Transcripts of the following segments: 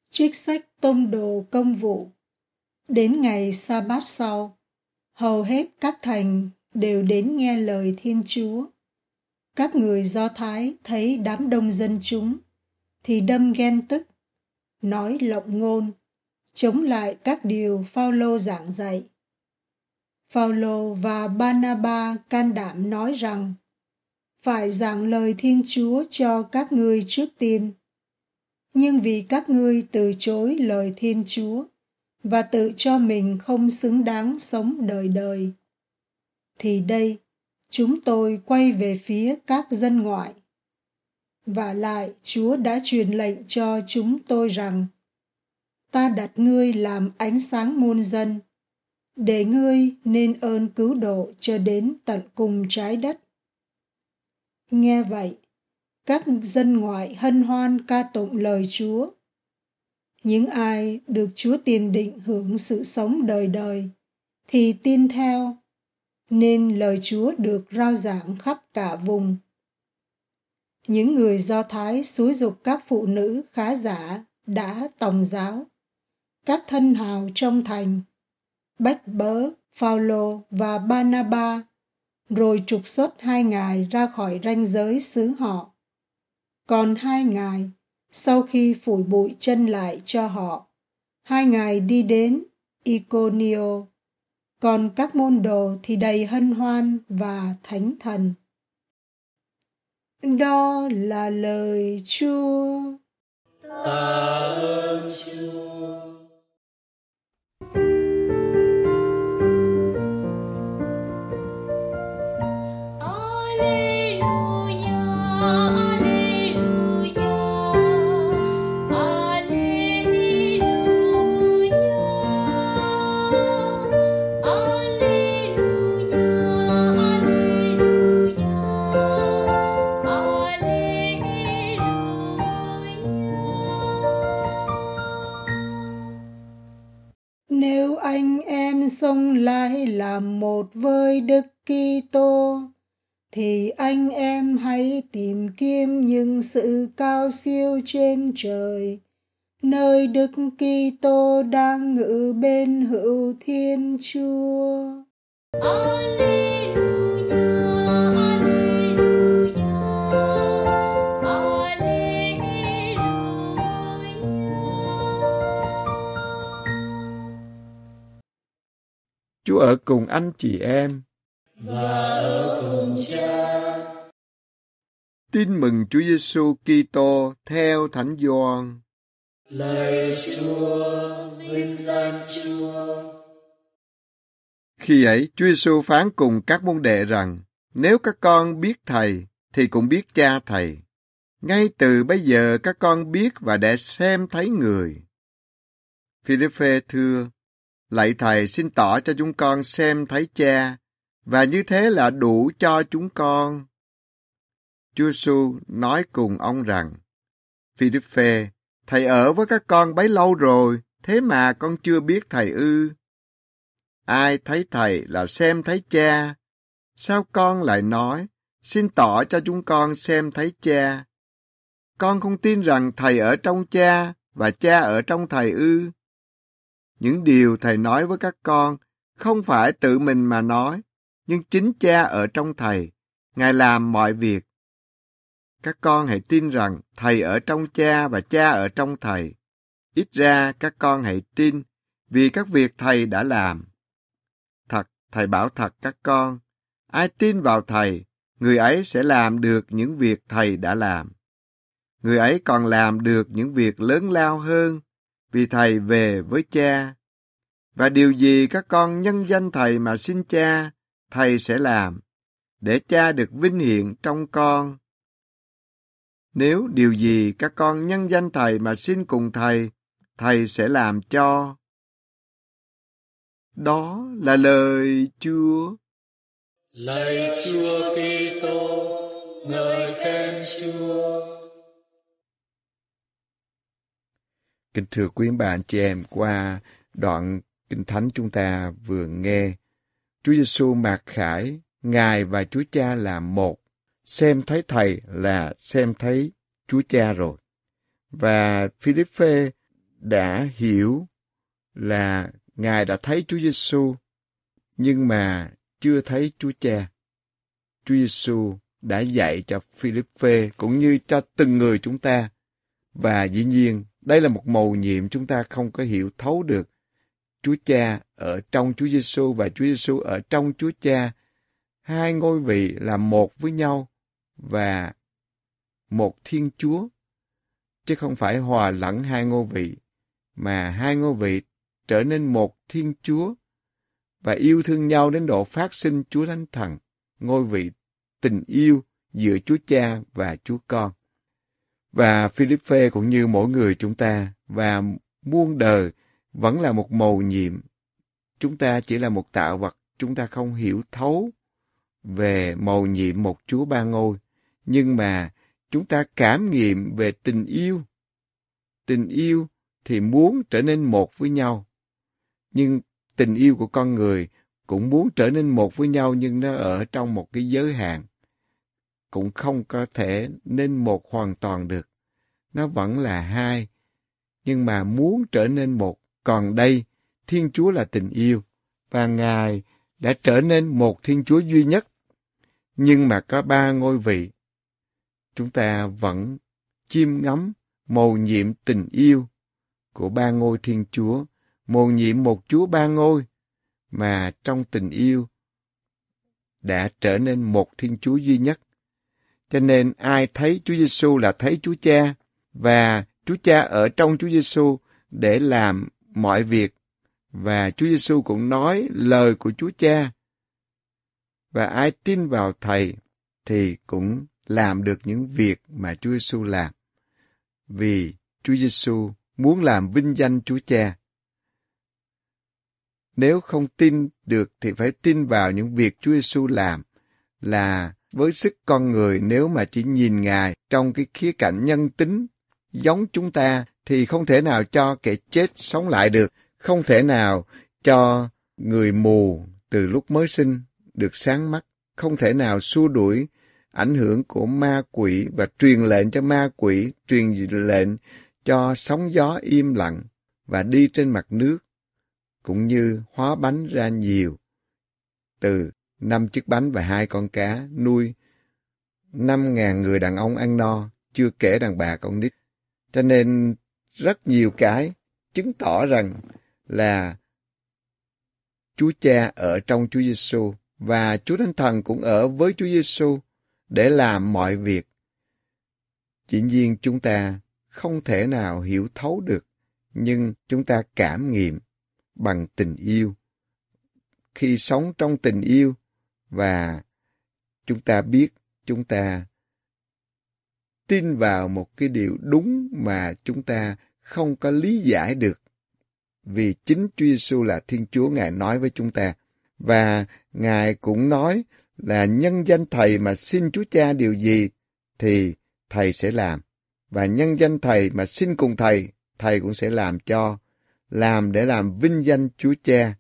Trích sách Tông đồ Công vụ. Đến ngày Sa-bát sau, hầu hết các thành đều đến nghe lời Thiên Chúa. Các người Do Thái thấy đám đông dân chúng thì đâm ghen tức, nói lộng ngôn, chống lại các điều Phao-lô giảng dạy. Phao-lô và Ba-na-ba can đảm nói rằng phải giảng lời Thiên Chúa cho các ngươi trước tiên. Nhưng vì các ngươi từ chối lời Thiên Chúa và tự cho mình không xứng đáng sống đời đời, thì đây chúng tôi quay về phía các dân ngoại. Vả lại Chúa đã truyền lệnh cho chúng tôi rằng ta đặt ngươi làm ánh sáng muôn dân, để ngươi nên ơn cứu độ cho đến tận cùng trái đất. Nghe vậy, các dân ngoại hân hoan ca tụng lời Chúa. Những ai được Chúa tiền định hưởng sự sống đời đời thì tin theo, nên lời Chúa được rao giảng khắp cả vùng. Những người Do Thái xúi giục các phụ nữ khá giả đã tòng giáo, các thân hào trong thành, bách bớ Phao-lô và Ba-na-ba, rồi trục xuất hai ngài ra khỏi ranh giới xứ họ. Còn hai ngài, sau khi phủi bụi chân lại cho họ, hai ngài đi đến Iconio, còn các môn đồ thì đầy hân hoan và thánh thần. Đó là lời Chúa. Tạ ơn Chúa. Nếu anh em xông lại làm một với Đức Kitô, thì anh em hãy tìm kiếm những sự cao siêu trên trời, nơi Đức Kitô đang ngự bên hữu Thiên Chúa. Chúa ở cùng anh chị em và ở cùng Cha. Tin mừng Chúa Giêsu Kitô theo Thánh Gioan. Lạy Chúa, vinh danh Chúa. Khi ấy, Chúa Giêsu phán cùng các môn đệ rằng: nếu các con biết Thầy, thì cũng biết Cha Thầy. Ngay từ bây giờ các con biết và đã xem thấy Người. Phi-líp-phê thưa: lạy Thầy, xin tỏ cho chúng con xem thấy Cha, và như thế là đủ cho chúng con. Chúa Giêsu nói cùng ông rằng: Phi-líp-phê, Thầy ở với các con bấy lâu rồi, thế mà con chưa biết Thầy ư? Ai thấy Thầy là xem thấy Cha. Sao con lại nói, xin tỏ cho chúng con xem thấy Cha? Con không tin rằng Thầy ở trong Cha và Cha ở trong Thầy ư? Những điều Thầy nói với các con không phải tự mình mà nói, nhưng chính Cha ở trong Thầy, Ngài làm mọi việc. Các con hãy tin rằng Thầy ở trong Cha và Cha ở trong Thầy. Ít ra các con hãy tin vì các việc Thầy đã làm. Thật, Thầy bảo thật các con, ai tin vào Thầy, người ấy sẽ làm được những việc Thầy đã làm. Người ấy còn làm được những việc lớn lao hơn, vì Thầy về với Cha. Và điều gì các con nhân danh Thầy mà xin Cha, Thầy sẽ làm, để Cha được vinh hiển trong con. Nếu điều gì các con nhân danh Thầy mà xin cùng Thầy, Thầy sẽ làm cho. Đó là lời Chúa. Lạy Chúa Kitô, ngợi khen Chúa. Kính thưa quý bà anh chị em, qua đoạn Kinh Thánh chúng ta vừa nghe, Chúa Giêsu mặc khải, Ngài và Chúa Cha là một. Xem thấy Thầy là xem thấy Chúa Cha rồi. Và Phi-líp-phê đã hiểu là Ngài đã thấy Chúa Giêsu, nhưng mà chưa thấy Chúa Cha. Chúa Giêsu đã dạy cho Philippe cũng như cho từng người chúng ta. Và dĩ nhiên, đây là một mầu nhiệm chúng ta không có hiểu thấu được. Chúa Cha ở trong Chúa Giêsu và Chúa Giêsu ở trong Chúa Cha. Hai ngôi vị là một với nhau và một Thiên Chúa, chứ không phải hòa lẫn hai ngôi vị, mà hai ngôi vị trở nên một Thiên Chúa và yêu thương nhau đến độ phát sinh Chúa Thánh Thần, ngôi vị tình yêu giữa Chúa Cha và Chúa Con. Và Philippe cũng như mỗi người chúng ta và muôn đời vẫn là một mầu nhiệm. Chúng ta chỉ là một tạo vật, chúng ta không hiểu thấu về mầu nhiệm một Chúa ba ngôi, nhưng mà chúng ta cảm nghiệm về tình yêu. Tình yêu thì muốn trở nên một với nhau, nhưng tình yêu của con người cũng muốn trở nên một với nhau, nhưng nó ở trong một cái giới hạn, cũng không có thể nên một hoàn toàn được. Nó vẫn là hai, nhưng mà muốn trở nên một. Còn đây, Thiên Chúa là tình yêu, và Ngài đã trở nên một Thiên Chúa duy nhất, nhưng mà có ba ngôi vị. Chúng ta vẫn chiêm ngắm mầu nhiệm tình yêu của ba ngôi Thiên Chúa, mầu nhiệm một Chúa ba ngôi, mà trong tình yêu đã trở nên một Thiên Chúa duy nhất. Cho nên ai thấy Chúa Giêsu là thấy Chúa Cha, và Chúa Cha ở trong Chúa Giêsu để làm mọi việc, và Chúa Giêsu cũng nói lời của Chúa Cha. Và ai tin vào Thầy thì cũng làm được những việc mà Chúa Giêsu làm, vì Chúa Giêsu muốn làm vinh danh Chúa Cha. Nếu không tin được thì phải tin vào những việc Chúa Giêsu làm, là với sức con người, nếu mà chỉ nhìn Ngài trong cái khía cạnh nhân tính giống chúng ta thì không thể nào cho kẻ chết sống lại được, không thể nào cho người mù từ lúc mới sinh được sáng mắt, không thể nào xua đuổi ảnh hưởng của ma quỷ và truyền lệnh cho ma quỷ, truyền lệnh cho sóng gió im lặng và đi trên mặt nước, cũng như hóa bánh ra nhiều từ 5 chiếc bánh và 2 con cá, nuôi 5.000 người đàn ông ăn no, chưa kể đàn bà con nít. Cho nên rất nhiều cái chứng tỏ rằng là Chúa Cha ở trong Chúa Giêsu và Chúa Thánh Thần cũng ở với Chúa Giêsu để làm mọi việc. Dĩ nhiên chúng ta không thể nào hiểu thấu được, nhưng chúng ta cảm nghiệm bằng tình yêu. Khi sống trong tình yêu và chúng ta biết, chúng ta tin vào một cái điều đúng mà chúng ta không có lý giải được. Vì chính Chúa Giêsu là Thiên Chúa, Ngài nói với chúng ta. Và Ngài cũng nói là nhân danh Thầy mà xin Chúa Cha điều gì thì Thầy sẽ làm. Và nhân danh Thầy mà xin cùng Thầy, Thầy cũng sẽ làm cho. Làm để làm vinh danh Chúa Cha.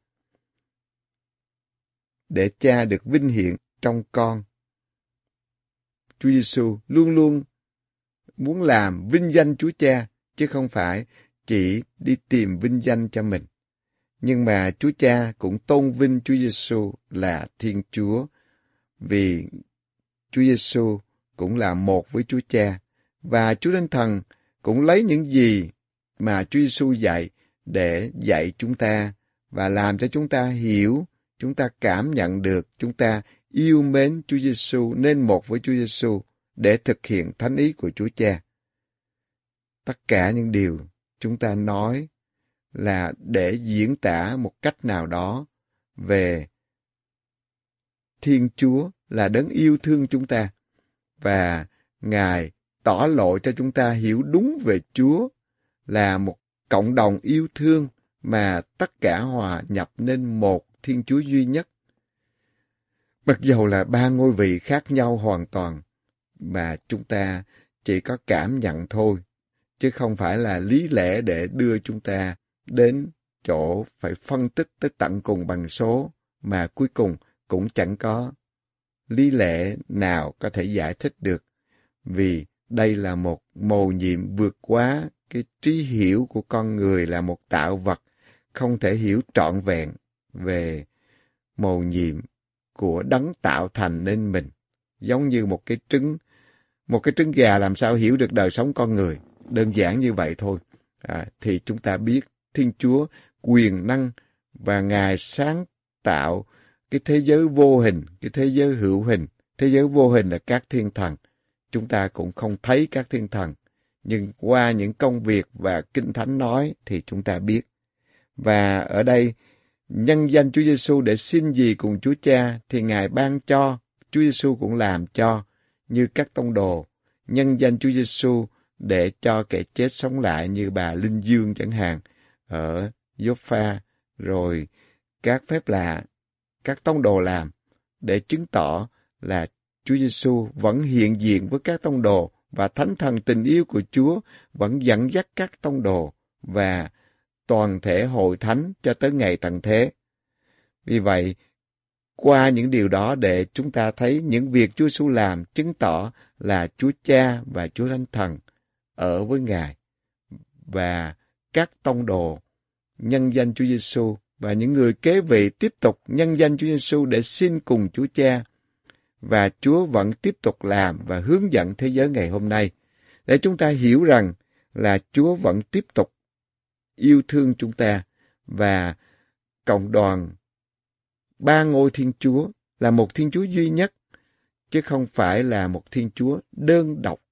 Để Cha được vinh hiển trong con. Chúa Giêsu luôn luôn muốn làm vinh danh Chúa Cha, chứ không phải chỉ đi tìm vinh danh cho mình. Nhưng mà Chúa Cha cũng tôn vinh Chúa Giêsu là Thiên Chúa, vì Chúa Giêsu cũng là một với Chúa Cha, và Chúa Thánh Thần cũng lấy những gì mà Chúa Giêsu dạy để dạy chúng ta và làm cho chúng ta hiểu, chúng ta cảm nhận được, chúng ta yêu mến Chúa Giêsu, nên một với Chúa Giêsu để thực hiện thánh ý của Chúa Cha. Tất cả những điều chúng ta nói là để diễn tả một cách nào đó về Thiên Chúa là đấng yêu thương chúng ta, và Ngài tỏ lộ cho chúng ta hiểu đúng về Chúa là một cộng đồng yêu thương mà tất cả hòa nhập nên một Thiên Chúa duy nhất. Mặc dầu là ba ngôi vị khác nhau hoàn toàn, mà chúng ta chỉ có cảm nhận thôi, chứ không phải là lý lẽ để đưa chúng ta đến chỗ phải phân tích tới tận cùng bằng số, mà cuối cùng cũng chẳng có lý lẽ nào có thể giải thích được, vì đây là một mầu nhiệm vượt quá cái trí hiểu của con người, là một tạo vật không thể hiểu trọn vẹn về mầu nhiệm của đấng tạo thành nên mình. Giống như một cái trứng gà làm sao hiểu được đời sống con người, đơn giản như vậy thôi. Thì chúng ta biết Thiên Chúa quyền năng và Ngài sáng tạo cái thế giới vô hình, cái thế giới hữu hình. Thế giới vô hình là các thiên thần. Chúng ta cũng không thấy các thiên thần, nhưng qua những công việc và Kinh Thánh nói thì chúng ta biết. Và ở đây, nhân danh Chúa Giêsu để xin gì cùng Chúa Cha thì Ngài ban cho, Chúa Giêsu cũng làm cho, như các tông đồ, nhân danh Chúa Giêsu để cho kẻ chết sống lại như bà Linh Dương chẳng hạn, ở Giô-pha, rồi các phép lạ, các tông đồ làm để chứng tỏ là Chúa Giêsu vẫn hiện diện với các tông đồ, và Thánh Thần tình yêu của Chúa vẫn dẫn dắt các tông đồ và toàn thể hội thánh cho tới ngày tận thế. Vì vậy, qua những điều đó để chúng ta thấy những việc Chúa Giêsu làm chứng tỏ là Chúa Cha và Chúa Thánh Thần ở với Ngài, và các tông đồ nhân danh Chúa Giêsu và những người kế vị tiếp tục nhân danh Chúa Giêsu để xin cùng Chúa Cha. Và Chúa vẫn tiếp tục làm và hướng dẫn thế giới ngày hôm nay, để chúng ta hiểu rằng là Chúa vẫn tiếp tục yêu thương chúng ta, và cộng đoàn ba ngôi Thiên Chúa là một Thiên Chúa duy nhất, chứ không phải là một Thiên Chúa đơn độc,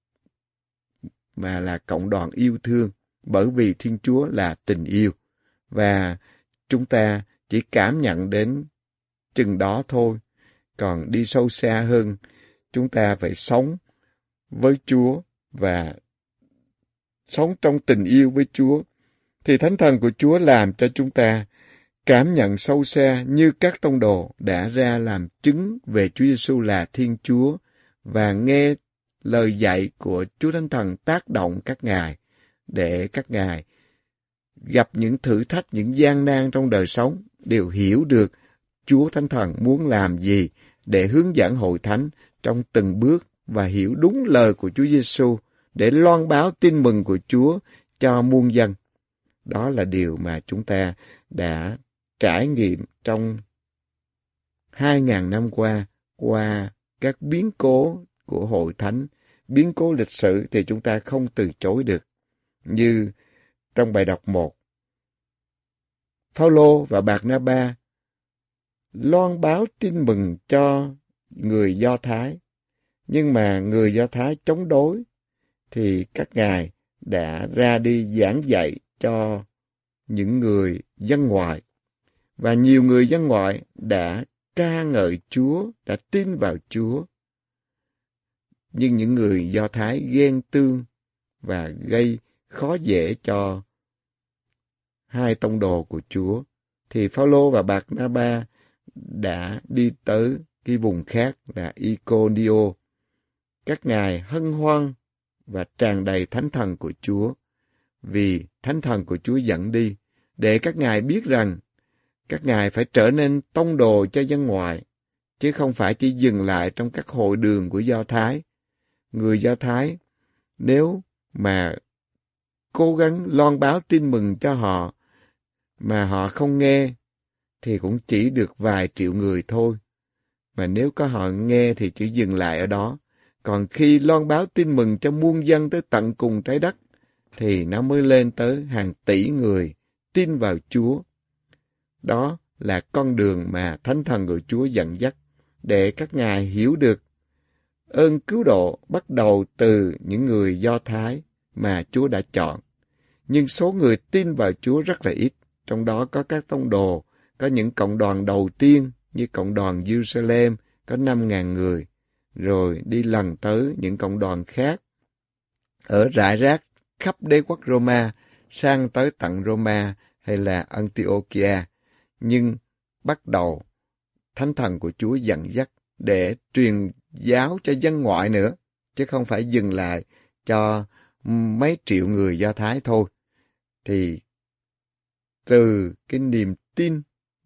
mà là cộng đoàn yêu thương, bởi vì Thiên Chúa là tình yêu. Và chúng ta chỉ cảm nhận đến chừng đó thôi. Còn đi sâu xa hơn, chúng ta phải sống với Chúa và sống trong tình yêu với Chúa. Thì Thánh Thần của Chúa làm cho chúng ta cảm nhận sâu xa như các tông đồ đã ra làm chứng về Chúa Giêsu là Thiên Chúa, và nghe lời dạy của Chúa Thánh Thần tác động các ngài, để các ngài gặp những thử thách, những gian nan trong đời sống, đều hiểu được Chúa Thánh Thần muốn làm gì để hướng dẫn hội thánh trong từng bước, và hiểu đúng lời của Chúa Giêsu để loan báo tin mừng của Chúa cho muôn dân. Đó là điều mà chúng ta đã trải nghiệm trong 2.000 năm qua các biến cố của hội thánh, biến cố lịch sử thì chúng ta không từ chối được. Như trong bài đọc 1, Phao-lô và Bạc-na-ba loan báo tin mừng cho người Do Thái, nhưng mà người Do Thái chống đối, thì các ngài đã ra đi giảng dạy cho những người dân ngoại, và nhiều người dân ngoại đã ca ngợi Chúa, đã tin vào Chúa. Nhưng những người Do Thái ghen tương và gây khó dễ cho hai tông đồ của Chúa, thì Phao-lô và Bạc-na-ba đã đi tới cái vùng khác là Iconio. Các ngài hân hoan và tràn đầy Thánh Thần của Chúa, vì Thánh Thần của Chúa dẫn đi, để các ngài biết rằng các ngài phải trở nên tông đồ cho dân ngoại, chứ không phải chỉ dừng lại trong các hội đường của Do Thái. Người Do Thái, nếu mà cố gắng loan báo tin mừng cho họ, mà họ không nghe, thì cũng chỉ được vài triệu người thôi. Mà nếu có họ nghe thì chỉ dừng lại ở đó. Còn khi loan báo tin mừng cho muôn dân tới tận cùng trái đất, thì nó mới lên tới hàng tỷ người tin vào Chúa. Đó là con đường mà Thánh Thần của Chúa dẫn dắt, để các ngài hiểu được ơn cứu độ bắt đầu từ những người Do Thái mà Chúa đã chọn. Nhưng số người tin vào Chúa rất là ít. Trong đó có các tông đồ, có những cộng đoàn đầu tiên như cộng đoàn Jerusalem có 5.000 người, rồi đi lần tới những cộng đoàn khác ở rải rác khắp đế quốc Roma, sang tới tận Roma hay là Antiochia. Nhưng bắt đầu Thánh Thần của Chúa dẫn dắt để truyền giáo cho dân ngoại nữa, chứ không phải dừng lại cho mấy triệu người Do Thái thôi. Thì từ cái niềm tin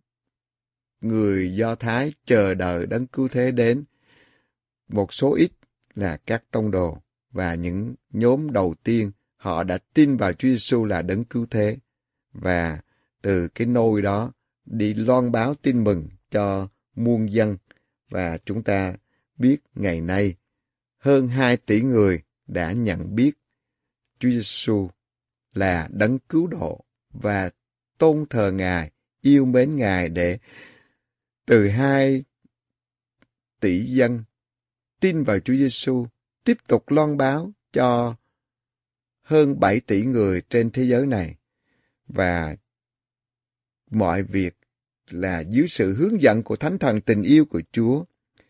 người Do Thái chờ đợi Đấng Cứu Thế đến, một số ít là các tông đồ, và những nhóm đầu tiên, họ đã tin vào Chúa Giêsu là đấng cứu thế. Và từ cái nôi đó đi loan báo tin mừng cho muôn dân. Và chúng ta biết ngày nay hơn 2 tỷ người đã nhận biết Chúa Giêsu là đấng cứu độ và tôn thờ Ngài, yêu mến Ngài, để từ 2 tỷ dân tin vào Chúa Giêsu, tiếp tục loan báo cho hơn 7 tỷ người trên thế giới này. Và mọi việc là dưới sự hướng dẫn của Thánh Thần tình yêu của Chúa.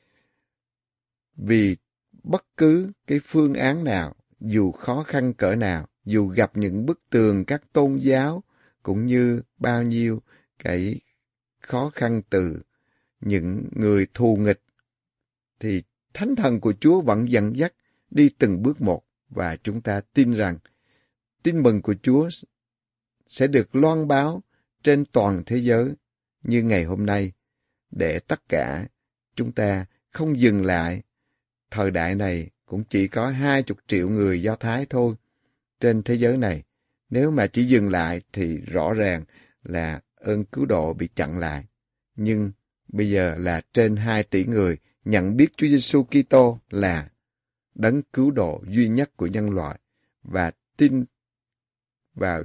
Vì bất cứ cái phương án nào, dù khó khăn cỡ nào, dù gặp những bức tường các tôn giáo, cũng như bao nhiêu cái khó khăn từ những người thù nghịch, thì Thánh Thần của Chúa vẫn dẫn dắt đi từng bước một. Và chúng ta tin rằng tin mừng của Chúa sẽ được loan báo trên toàn thế giới như ngày hôm nay, để tất cả chúng ta không dừng lại. Thời đại này cũng chỉ có 20 triệu người Do Thái thôi trên thế giới này. Nếu mà chỉ dừng lại thì rõ ràng là ơn cứu độ bị chặn lại. Nhưng bây giờ là trên 2 tỷ người nhận biết Chúa Giêsu Kitô là đấng cứu độ duy nhất của nhân loại và tin vào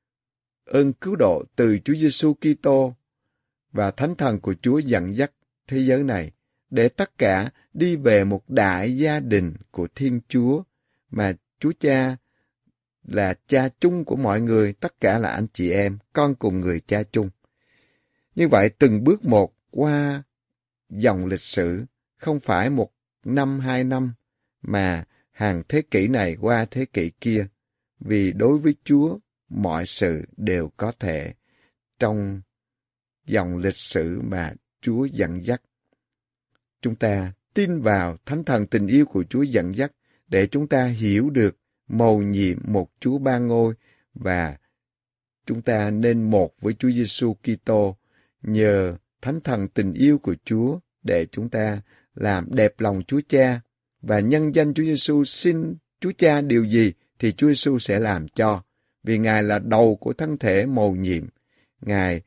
ơn cứu độ từ Chúa Giêsu Kitô, và Thánh Thần của Chúa dẫn dắt thế giới này để tất cả đi về một đại gia đình của Thiên Chúa, mà Chúa Cha là cha chung của mọi người, tất cả là anh chị em, con cùng người cha chung. Như vậy từng bước một qua dòng lịch sử, không phải 1 năm 2 năm, mà hàng thế kỷ này qua thế kỷ kia. Vì đối với Chúa, mọi sự đều có thể trong dòng lịch sử mà Chúa dẫn dắt. Chúng ta tin vào Thánh Thần tình yêu của Chúa dẫn dắt để chúng ta hiểu được mầu nhiệm một Chúa Ba Ngôi, và chúng ta nên một với Chúa Giêsu Kitô nhờ Thánh Thần tình yêu của Chúa, để chúng ta làm đẹp lòng Chúa Cha và nhân danh Chúa Giêsu xin Chúa Cha điều gì thì Chúa Giêsu sẽ làm cho, vì Ngài là đầu của thân thể mầu nhiệm. Ngài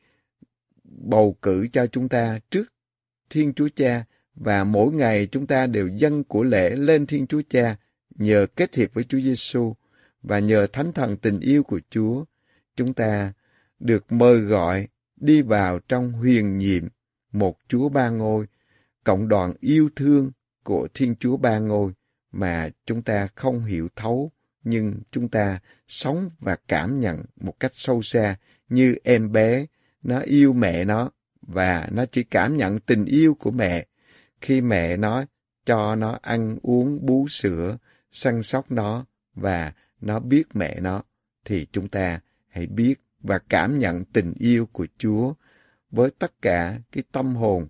bầu cử cho chúng ta trước Thiên Chúa Cha, và mỗi ngày chúng ta đều dâng của lễ lên Thiên Chúa Cha nhờ kết hiệp với Chúa Giêsu, và nhờ Thánh Thần tình yêu của Chúa, chúng ta được mời gọi đi vào trong huyền nhiệm một Chúa Ba Ngôi, cộng đoàn yêu thương của Thiên Chúa Ba Ngôi mà chúng ta không hiểu thấu, nhưng chúng ta sống và cảm nhận một cách sâu xa, như em bé nó yêu mẹ nó, và nó chỉ cảm nhận tình yêu của mẹ khi mẹ nó cho nó ăn uống bú sữa, săn sóc nó, và nó biết mẹ nó. Thì chúng ta hãy biết và cảm nhận tình yêu của Chúa với tất cả cái tâm hồn,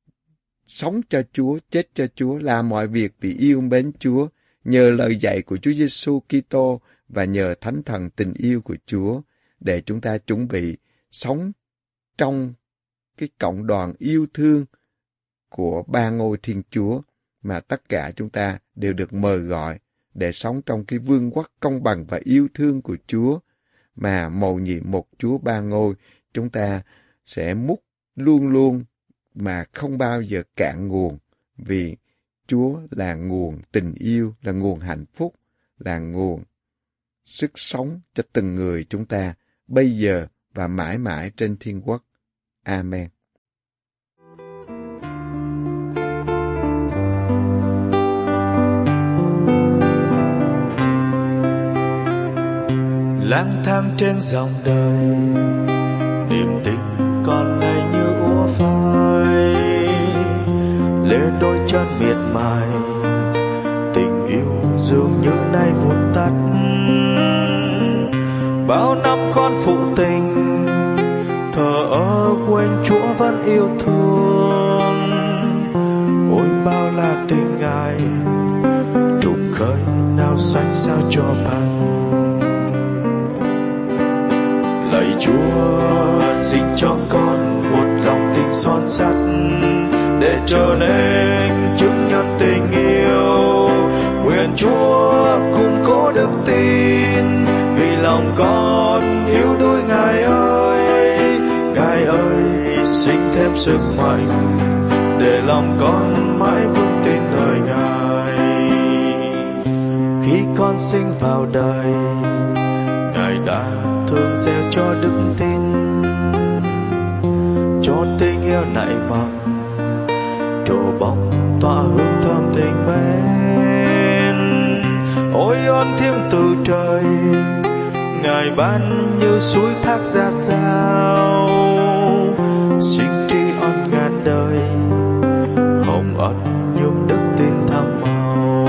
sống cho Chúa, chết cho Chúa, làm mọi việc vì yêu mến Chúa, nhờ lời dạy của Chúa Giêsu Kitô và nhờ Thánh Thần tình yêu của Chúa, để chúng ta chuẩn bị sống trong cái cộng đoàn yêu thương của Ba Ngôi Thiên Chúa, mà tất cả chúng ta đều được mời gọi để sống trong cái vương quốc công bằng và yêu thương của Chúa, mà mầu nhiệm một Chúa Ba Ngôi, chúng ta sẽ múc luôn luôn mà không bao giờ cạn nguồn, vì Chúa là nguồn tình yêu, là nguồn hạnh phúc, là nguồn sức sống cho từng người chúng ta, bây giờ và mãi mãi trên thiên quốc. Amen. Lang thang trên dòng đời, niềm tin còn ngày như úa phai, lê đôi chân miệt mài, tình yêu dường như nay vụt tắt. Bao năm con phụ tình, thờ ơ quên Chúa vẫn yêu thương. Ôi bao là tình Ngài, trục khơi nào xanh sao cho bằng. Lạy Chúa, xin cho con một lòng tình son sắt, để trở nên chứng nhân tình yêu. Nguyện Chúa lòng con yếu đuối Ngài ơi. Ngài ơi, sinh thêm sức mạnh để lòng con mãi vững tin nơi Ngài. Khi con sinh vào đời, Ngài đã thương gieo cho đức tin, cho tình yêu nảy mầm, trổ bông tỏa hương thơm tình mến. Ôi ơn thiêng từ trời, Ngài ban như suối thác dạt dào, xin tri ân ngàn đời, hồng ân nhung đức tin thắm màu.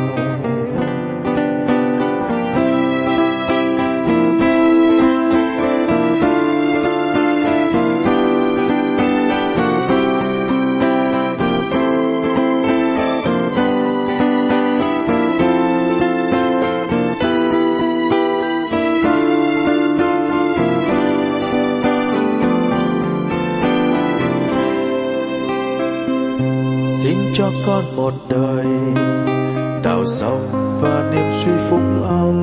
Cho con một đời đào sâu và niềm suy phúc âm,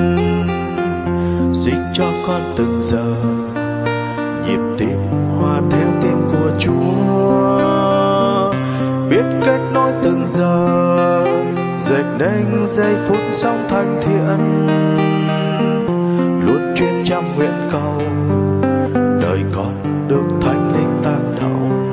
xin cho con từng giờ nhịp tim hòa theo tim của Chúa, biết kết nối từng giờ dệt nên giây phút sống thanh thiện, luôn chuyên chăm nguyện cầu đời con được Thánh Linh tác động.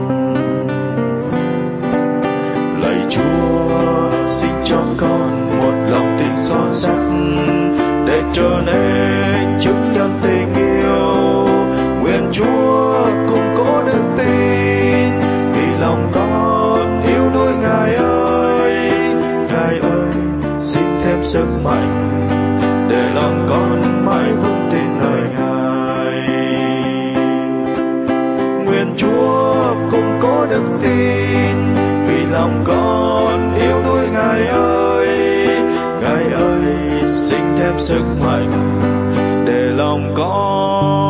Chúa, xin cho con một lòng tin son sắt để trở nên chứng nhân tình yêu. Nguyện Chúa củng cố đức tin vì lòng con yếu đuối Ngài ơi. Ngài ơi, xin thêm sức mạnh để lòng con mãi vững tin nơi Ngài. Nguyện Chúa củng cố đức tin vì lòng con yếu đuối Ngài ơi. Ngài ơi, xin thêm sức mạnh để lòng con